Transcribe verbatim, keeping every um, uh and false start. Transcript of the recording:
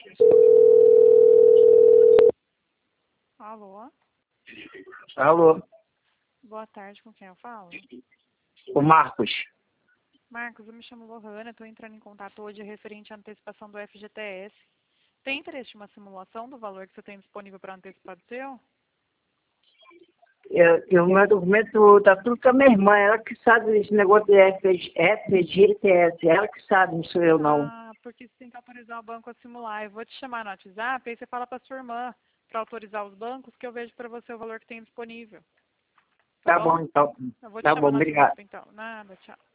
Alô? Alô, Boa tarde, com quem eu falo? o Marcos. Marcos, eu me chamo Lohana, estou entrando em contato hoje referente à antecipação do F G T S. Tem interesse em uma simulação do valor que você tem disponível para antecipar do seu? Eu, eu, meu documento tá tudo com a minha irmã, ela que sabe esse negócio de F G T S, ela que sabe, não sou eu não. Ah, porque você tem que autorizar o banco a simular. Eu vou te chamar no WhatsApp, aí você fala para sua irmã para autorizar os bancos que eu vejo para você o valor que tem disponível. Tá, Tá bom? bom, então. Eu vou te Tá bom, chamar no obrigado. WhatsApp então. Nada, tchau.